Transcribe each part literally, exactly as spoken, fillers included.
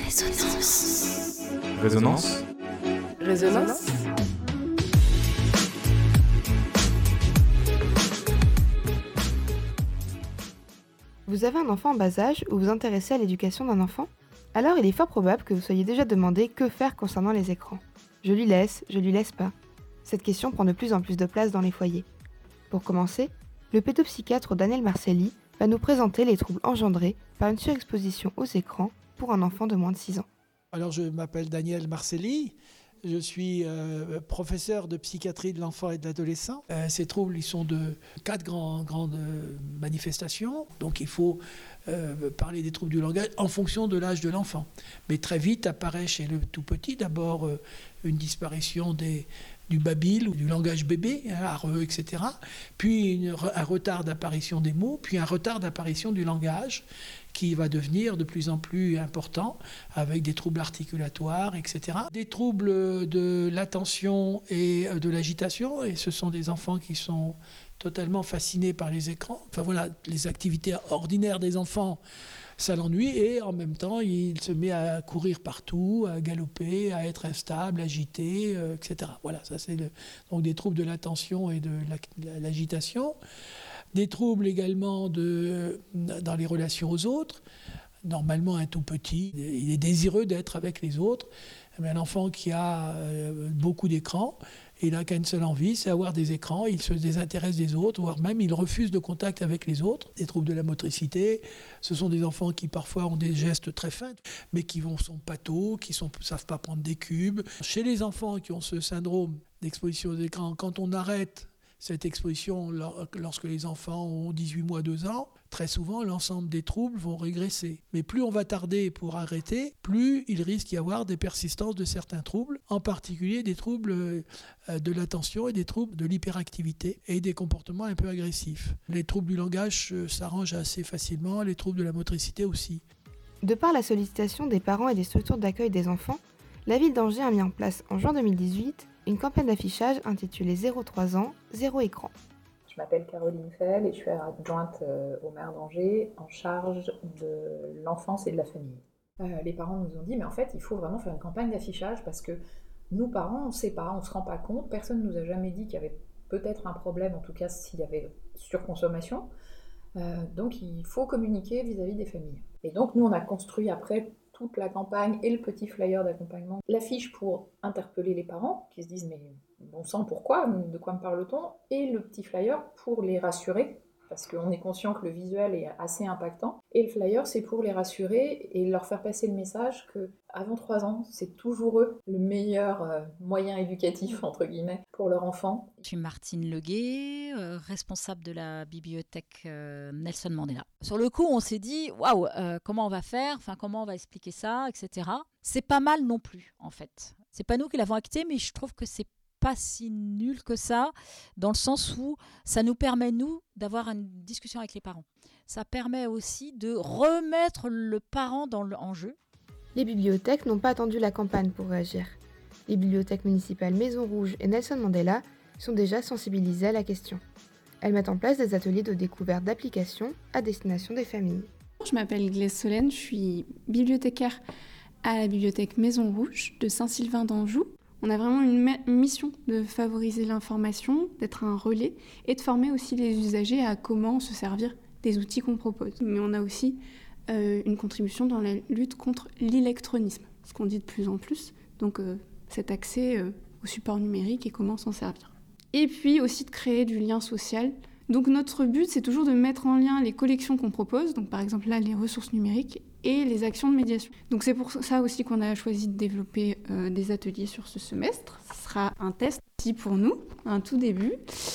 Résonance. Résonance. Résonance. Vous avez un enfant en bas âge ou vous intéressez à l'éducation d'un enfant ? Alors il est fort probable que vous soyez déjà demandé que faire concernant les écrans. Je lui laisse, je lui laisse pas. Cette question prend de plus en plus de place dans les foyers. Pour commencer, le pédopsychiatre Daniel Marcelli va nous présenter les troubles engendrés par une surexposition aux écrans pour un enfant de moins de six ans. Alors je m'appelle Daniel Marcelli, je suis euh, professeur de psychiatrie de l'enfant et de l'adolescent. Euh, ces troubles, ils sont de quatre grands, grandes manifestations, donc il faut euh, parler des troubles du langage en fonction de l'âge de l'enfant. Mais très vite apparaît chez le tout petit d'abord euh, une disparition des... du babil ou du langage bébé, hein, areux, et cetera. Puis une, un retard d'apparition des mots, puis un retard d'apparition du langage qui va devenir de plus en plus important avec des troubles articulatoires, et cetera. Des troubles de l'attention et de l'agitation, et ce sont des enfants qui sont totalement fascinés par les écrans. Enfin voilà, les activités ordinaires des enfants, ça l'ennuie, et en même temps, il se met à courir partout, à galoper, à être instable, agité, euh, et cetera. Voilà, ça c'est le, donc des troubles de l'attention et de la, l'agitation. Des troubles également de, dans les relations aux autres. Normalement, un tout petit, il est désireux d'être avec les autres. Mais un enfant qui a euh, beaucoup d'écrans, il n'a qu'une seule envie, c'est avoir des écrans. Il se désintéresse des autres, voire même il refuse de contact avec les autres. Des troubles de la motricité, ce sont des enfants qui parfois ont des gestes très fins, mais qui vont, sont pâteaux, qui ne savent pas prendre des cubes. Chez les enfants qui ont ce syndrome d'exposition aux écrans, quand on arrête cette exposition lorsque les enfants ont dix-huit mois, deux ans, très souvent, l'ensemble des troubles vont régresser. Mais plus on va tarder pour arrêter, plus il risque d'y avoir des persistances de certains troubles, en particulier des troubles de l'attention et des troubles de l'hyperactivité et des comportements un peu agressifs. Les troubles du langage s'arrangent assez facilement, les troubles de la motricité aussi. De par la sollicitation des parents et des structures d'accueil des enfants, la ville d'Angers a mis en place en juin deux mille dix-huit une campagne d'affichage intitulée zéro trois ans, zéro écran. Je m'appelle Caroline Fell et je suis adjointe au maire d'Angers en charge de l'enfance et de la famille. Euh, les parents nous ont dit mais en fait il faut vraiment faire une campagne d'affichage parce que nous parents on ne sait pas, on ne se rend pas compte, personne ne nous a jamais dit qu'il y avait peut-être un problème, en tout cas s'il y avait surconsommation. Euh, donc il faut communiquer vis-à-vis des familles. Et donc nous on a construit après toute la campagne et le petit flyer d'accompagnement, l'affiche pour interpeller les parents qui se disent mais bon sang pourquoi, de quoi me parle-t-on, et le petit flyer pour les rassurer parce qu'on est conscient que le visuel est assez impactant, et le flyer c'est pour les rassurer et leur faire passer le message que avant trois ans c'est toujours eux le meilleur euh, moyen éducatif entre guillemets pour leur enfant. Je suis Martine Leguet, euh, responsable de la bibliothèque euh, Nelson Mandela. Sur le coup on s'est dit waouh, euh, comment on va faire, enfin comment on va expliquer ça, et cetera. C'est pas mal non plus en fait. C'est pas nous qui l'avons acté, mais je trouve que c'est pas si nul que ça, dans le sens où ça nous permet, nous, d'avoir une discussion avec les parents. Ça permet aussi de remettre le parent dans le, en jeu. Les bibliothèques n'ont pas attendu la campagne pour réagir. Les bibliothèques municipales Maison Rouge et Nelson Mandela sont déjà sensibilisées à la question. Elles mettent en place des ateliers de découverte d'applications à destination des familles. Je m'appelle Glaise Solène, je suis bibliothécaire à la bibliothèque Maison Rouge de Saint-Sylvain d'Anjou. On a vraiment une mission de favoriser l'information, d'être un relais et de former aussi les usagers à comment se servir des outils qu'on propose. Mais on a aussi euh, une contribution dans la lutte contre l'électronisme, ce qu'on dit de plus en plus, donc euh, cet accès euh, au support numérique et comment s'en servir. Et puis aussi de créer du lien social. Donc notre but, c'est toujours de mettre en lien les collections qu'on propose, donc par exemple là les ressources numériques, et les actions de médiation. Donc c'est pour ça aussi qu'on a choisi de développer euh, des ateliers sur ce semestre. Ce sera un test aussi pour nous, un tout début.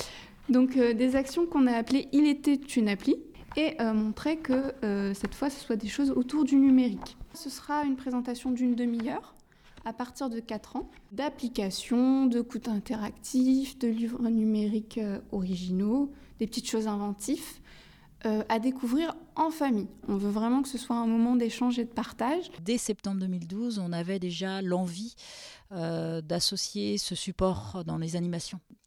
Donc euh, des actions qu'on a appelées « Il était une appli » et euh, montrer que euh, cette fois ce soit des choses autour du numérique. Ce sera une présentation d'une demi-heure à partir de quatre ans, d'applications, de coûts interactifs, de livres numériques euh, originaux, des petites choses inventives, Euh, à découvrir en famille. On veut vraiment que ce soit un moment d'échange et de partage. Dès septembre deux mille douze, on avait déjà l'envie euh, d'associer ce support dans les animations.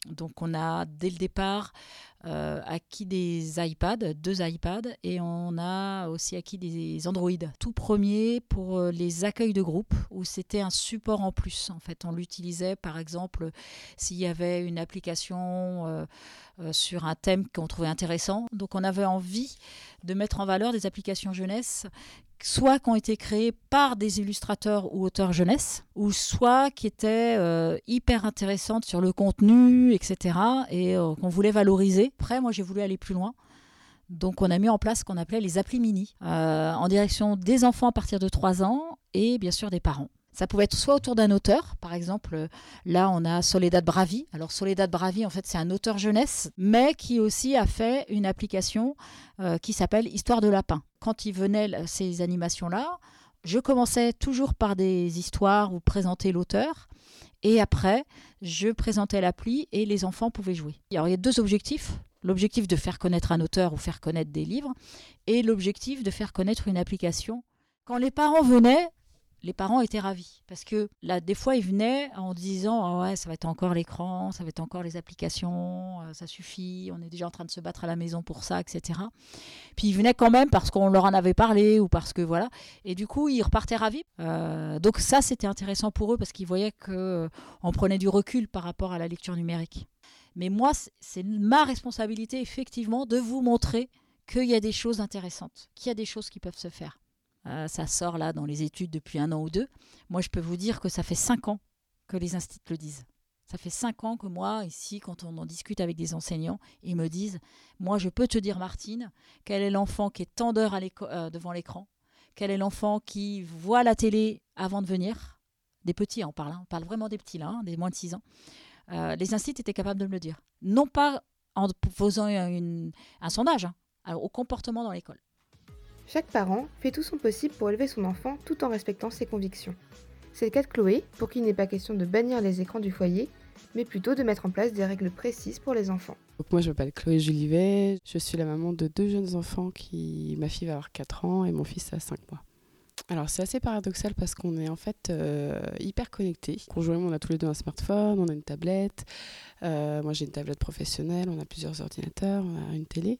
Donc on a dès le départ euh, acquis des iPads, deux iPads, et on a aussi acquis des Android. Tout premier pour les accueils de groupe, où c'était un support en plus. En fait, on l'utilisait par exemple s'il y avait une application euh, euh, sur un thème qu'on trouvait intéressant. Donc on avait envie de mettre en valeur des applications jeunesse, soit qui ont été créés par des illustrateurs ou auteurs jeunesse, ou soit qui étaient euh, hyper intéressantes sur le contenu, et cetera, et euh, qu'on voulait valoriser. Après, moi, j'ai voulu aller plus loin. Donc, on a mis en place ce qu'on appelait les applis mini, euh, en direction des enfants à partir de trois ans et bien sûr des parents. Ça pouvait être soit autour d'un auteur, par exemple, là on a Soledad Bravi. Alors Soledad Bravi, en fait, c'est un auteur jeunesse, mais qui aussi a fait une application euh, qui s'appelle Histoire de lapin. Quand il venait ces animations-là, je commençais toujours par des histoires où présenter l'auteur, et après, je présentais l'appli et les enfants pouvaient jouer. Alors il y a deux objectifs. L'objectif de faire connaître un auteur ou faire connaître des livres, et l'objectif de faire connaître une application. Quand les parents venaient, les parents étaient ravis, parce que là, des fois, ils venaient en disant oh ouais, ça va être encore l'écran, ça va être encore les applications, euh, ça suffit, on est déjà en train de se battre à la maison pour ça, et cetera. Puis ils venaient quand même parce qu'on leur en avait parlé, ou parce que voilà, et du coup, ils repartaient ravis. Euh, donc ça, c'était intéressant pour eux, parce qu'ils voyaient qu'on euh, prenait du recul par rapport à la lecture numérique. Mais moi, c'est ma responsabilité, effectivement, de vous montrer qu'il y a des choses intéressantes, qu'il y a des choses qui peuvent se faire. Euh, ça sort là dans les études depuis un an ou deux. Moi, je peux vous dire que ça fait cinq ans que les instituts le disent. Ça fait cinq ans que moi, ici, quand on en discute avec des enseignants, ils me disent « Moi, je peux te dire, Martine, quel est l'enfant qui est tant d'heures à l'éco- euh, devant l'écran, quel est l'enfant qui voit la télé avant de venir ?» Des petits, on parle, hein, on parle vraiment des petits, là, hein, des moins de six ans. Euh, les instituts étaient capables de me le dire. Non pas en faisant une, un sondage, hein, alors, au comportement dans l'école. Chaque parent fait tout son possible pour élever son enfant tout en respectant ses convictions. C'est le cas de Chloé, pour qui il n'est pas question de bannir les écrans du foyer, mais plutôt de mettre en place des règles précises pour les enfants. Donc moi je m'appelle Chloé Julivet, je suis la maman de deux jeunes enfants, qui ma fille va avoir quatre ans et mon fils a cinq mois. Alors c'est assez paradoxal parce qu'on est en fait euh, hyper connectés. Conjointement on a tous les deux un smartphone, on a une tablette, euh, moi j'ai une tablette professionnelle, on a plusieurs ordinateurs, on a une télé.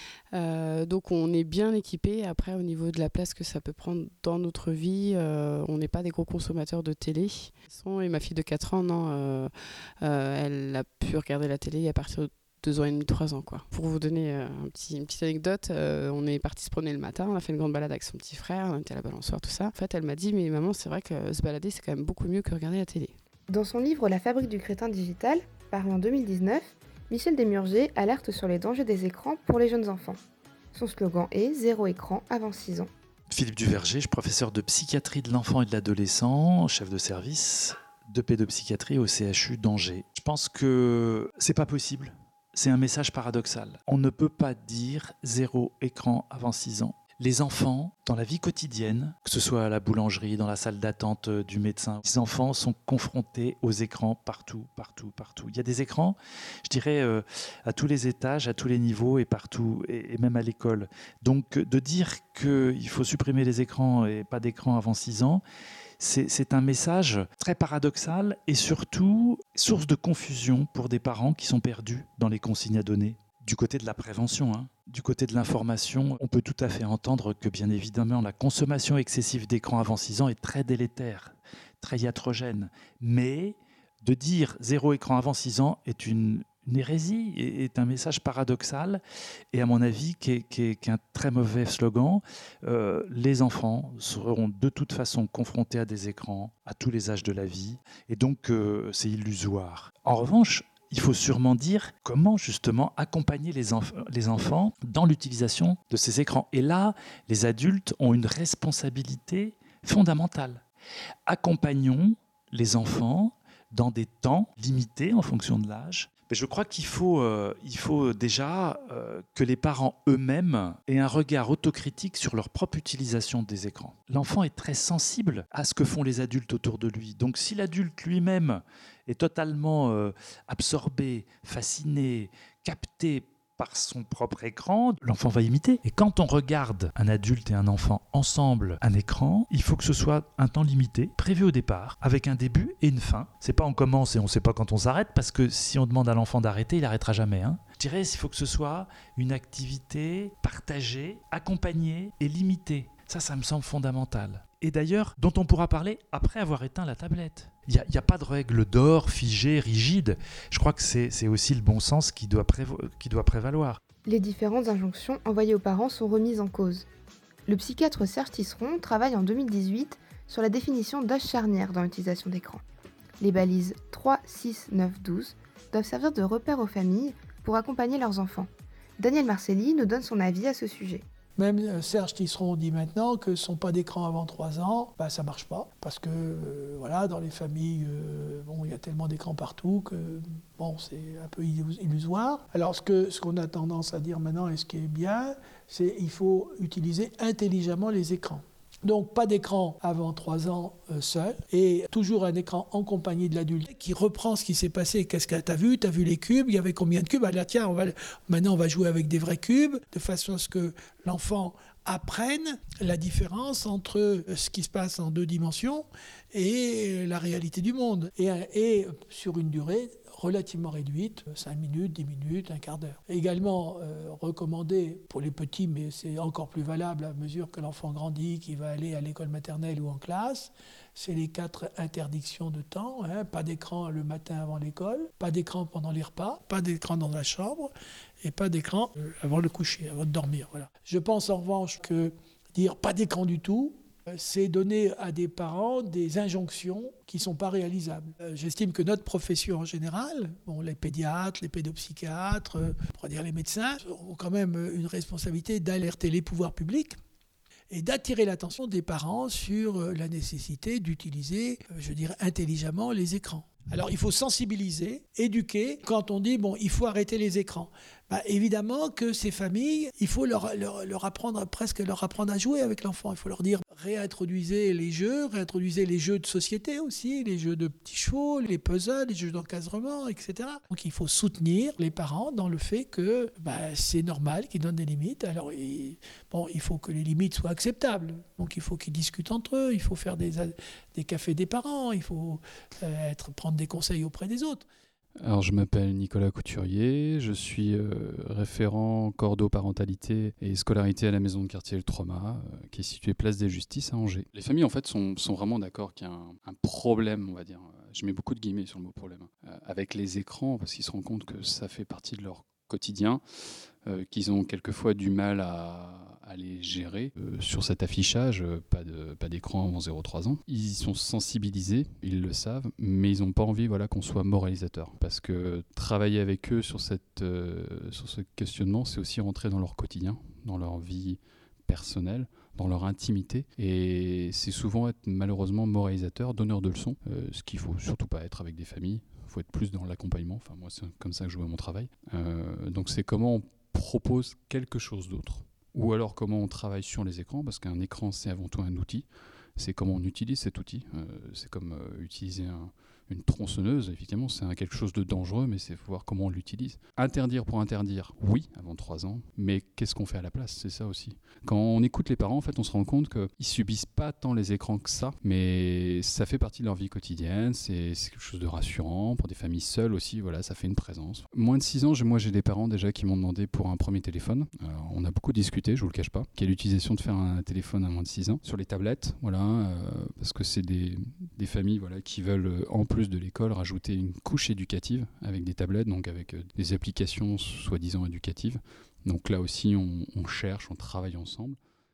Euh, donc on est bien équipé. Après au niveau de la place que ça peut prendre dans notre vie, euh, on n'est pas des gros consommateurs de télé. Et ma fille de quatre ans, non, euh, euh, elle a pu regarder la télé à partir de deux ans et demi, trois ans quoi. Pour vous donner euh, un petit, une petite anecdote, euh, on est parti se promener le matin, on a fait une grande balade avec son petit frère, on était à la balançoire, tout ça. En fait elle m'a dit mais maman c'est vrai que se balader c'est quand même beaucoup mieux que regarder la télé. Dans son livre La fabrique du crétin digital, paru en deux mille dix-neuf, Michel Desmurger alerte sur les dangers des écrans pour les jeunes enfants. Son slogan est « Zéro écran avant six ans ». Philippe Duverger, je suis professeur de psychiatrie de l'enfant et de l'adolescent, chef de service de pédopsychiatrie au C H U d'Angers. Je pense que c'est pas possible, c'est un message paradoxal. On ne peut pas dire zéro écran avant six ans. Les enfants, dans la vie quotidienne, que ce soit à la boulangerie, dans la salle d'attente du médecin, les enfants sont confrontés aux écrans partout, partout, partout. Il y a des écrans, je dirais, euh, à tous les étages, à tous les niveaux et partout, et, et même à l'école. Donc, de dire qu'il faut supprimer les écrans et pas d'écran avant six ans, c'est, c'est un message très paradoxal et surtout source de confusion pour des parents qui sont perdus dans les consignes à donner. Du côté de la prévention, hein. Du côté de l'information, on peut tout à fait entendre que bien évidemment la consommation excessive d'écran avant six ans est très délétère, très iatrogène. Mais de dire zéro écran avant six ans est une, une hérésie, est, est un message paradoxal et à mon avis qui est, qui est, qui est un très mauvais slogan. Euh, les enfants seront de toute façon confrontés à des écrans à tous les âges de la vie et donc euh, c'est illusoire. En revanche, il faut sûrement dire comment justement accompagner les, enf- les enfants dans l'utilisation de ces écrans. Et là, les adultes ont une responsabilité fondamentale. Accompagnons les enfants dans des temps limités en fonction de l'âge. Mais je crois qu'il faut, euh, il faut déjà euh, que les parents eux-mêmes aient un regard autocritique sur leur propre utilisation des écrans. L'enfant est très sensible à ce que font les adultes autour de lui. Donc si l'adulte lui-même est totalement euh, absorbé, fasciné, capté par son propre écran, l'enfant va imiter. Et quand on regarde un adulte et un enfant ensemble un écran, il faut que ce soit un temps limité, prévu au départ, avec un début et une fin. C'est pas on commence et on sait pas quand on s'arrête, parce que si on demande à l'enfant d'arrêter, il arrêtera jamais. Hein. Je dirais qu'il faut que ce soit une activité partagée, accompagnée et limitée. Ça, ça me semble fondamental. Et d'ailleurs, dont on pourra parler après avoir éteint la tablette. Il n'y a, a pas de règle d'or, figée, rigide. Je crois que c'est, c'est aussi le bon sens qui doit, prévo- qui doit prévaloir. Les différentes injonctions envoyées aux parents sont remises en cause. Le psychiatre Serge Tisseron travaille en deux mille dix-huit sur la définition d'âge charnière dans l'utilisation d'écran. Les balises trois, six, neuf, douze doivent servir de repère aux familles pour accompagner leurs enfants. Daniel Marcelli nous donne son avis à ce sujet. Même Serge Tisseron dit maintenant que ce ne sont pas d'écran avant trois ans, bah, ça ne marche pas. Parce que euh, voilà, dans les familles, euh, bon, il y a tellement d'écrans partout que bon, c'est un peu illusoire. Alors ce, que, ce qu'on a tendance à dire maintenant et ce qui est bien, c'est qu'il faut utiliser intelligemment les écrans. Donc pas d'écran avant trois ans euh, seul, et toujours un écran en compagnie de l'adulte qui reprend ce qui s'est passé. Qu'est-ce que tu as vu ? Tu as vu les cubes ? Il y avait combien de cubes ? Ah là tiens, on va, maintenant on va jouer avec des vrais cubes, de façon à ce que l'enfant apprenne la différence entre ce qui se passe en deux dimensions et la réalité du monde. Et, et sur une durée relativement réduite, cinq minutes, dix minutes, un quart d'heure. Également euh, recommandé pour les petits, mais c'est encore plus valable à mesure que l'enfant grandit, qu'il va aller à l'école maternelle ou en classe, c'est les quatre interdictions de temps. Hein. Pas d'écran le matin avant l'école, pas d'écran pendant les repas, pas d'écran dans la chambre et pas d'écran avant le coucher, avant de dormir. Voilà. Je pense en revanche que dire pas d'écran du tout, c'est donner à des parents des injonctions qui ne sont pas réalisables. Euh, j'estime que notre profession en général, bon, les pédiatres, les pédopsychiatres, euh, on pourrait dire les médecins, ont quand même une responsabilité d'alerter les pouvoirs publics et d'attirer l'attention des parents sur euh, la nécessité d'utiliser, euh, je dirais, intelligemment les écrans. Alors il faut sensibiliser, éduquer. Quand on dit, bon, il faut arrêter les écrans, bah, évidemment que ces familles, il faut leur, leur, leur apprendre, presque leur apprendre à jouer avec l'enfant. Il faut leur dire, réintroduisez les jeux, réintroduisez les jeux de société aussi, les jeux de petits chevaux, les puzzles, les jeux d'encadrement, et cetera. Donc il faut soutenir les parents dans le fait que bah, c'est normal qu'ils donnent des limites. Alors il, bon, il faut que les limites soient acceptables. Donc il faut qu'ils discutent entre eux, il faut faire des, des cafés des parents, il faut euh, être, prendre des conseils auprès des autres. Alors, je m'appelle Nicolas Couturier, je suis euh, référent cordo-parentalité et scolarité à la maison de quartier Le Trauma, euh, qui est située place des Justices à Angers. Les familles, en fait, sont, sont vraiment d'accord qu'il y a un, un problème, on va dire, je mets beaucoup de guillemets sur le mot problème, euh, avec les écrans, parce qu'ils se rendent compte que ça fait partie de leur quotidien, euh, qu'ils ont quelquefois du mal à, à les gérer. Euh, sur cet affichage, euh, pas, de, pas d'écran avant zéro trois ans. Ils sont sensibilisés, ils le savent, mais ils n'ont pas envie voilà, qu'on soit moralisateur. Parce que travailler avec eux sur, cette, euh, sur ce questionnement, c'est aussi rentrer dans leur quotidien, dans leur vie personnelle, dans leur intimité. Et c'est souvent être malheureusement moralisateur, donneur de leçons, euh, ce qu'il ne faut surtout pas être avec des familles. Il faut être plus dans l'accompagnement. Enfin, moi, c'est comme ça que je vois mon travail. Euh, donc, c'est comment on propose quelque chose d'autre. Ou alors, comment on travaille sur les écrans, parce qu'un écran, c'est avant tout un outil. C'est comment on utilise cet outil. Euh, c'est comme euh, utiliser un, une tronçonneuse. Effectivement, c'est un, quelque chose de dangereux, mais c'est voir comment on l'utilise. Interdire pour interdire, oui, avant trois ans. Mais qu'est-ce qu'on fait à la place ? C'est ça aussi. Quand on écoute les parents, en fait, on se rend compte qu'ils ne subissent pas tant les écrans que ça, mais ça fait partie de leur vie quotidienne. C'est, c'est quelque chose de rassurant. Pour des familles seules aussi, voilà, ça fait une présence. Moins de six ans, moi, j'ai des parents déjà qui m'ont demandé pour un premier téléphone. Alors, on a beaucoup discuté, je ne vous le cache pas, quelle utilisation de faire un téléphone à moins de six ans. Sur les tablettes, voilà, euh, parce que c'est des, des familles voilà, qui veulent, en plus de l'école, rajouter une couche éducative avec des tablettes, donc avec euh, des applications soi-disant éducatives. Donc là aussi, on, on cherche, on travaille ensemble.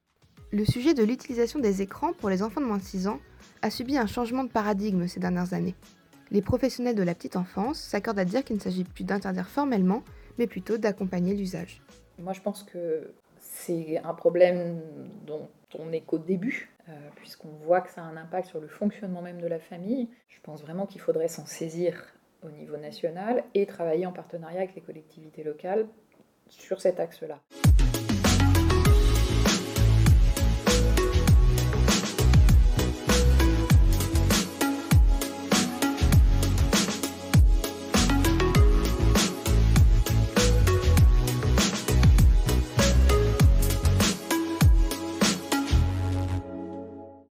Le sujet de l'utilisation des écrans pour les enfants de moins de six ans a subi un changement de paradigme ces dernières années. Les professionnels de la petite enfance s'accordent à dire qu'il ne s'agit plus d'interdire formellement, mais plutôt d'accompagner l'usage. Moi, je pense que c'est un problème dont on n'est qu'au début, euh, puisqu'on voit que ça a un impact sur le fonctionnement même de la famille. Je pense vraiment qu'il faudrait s'en saisir au niveau national et travailler en partenariat avec les collectivités locales sur cet axe-là.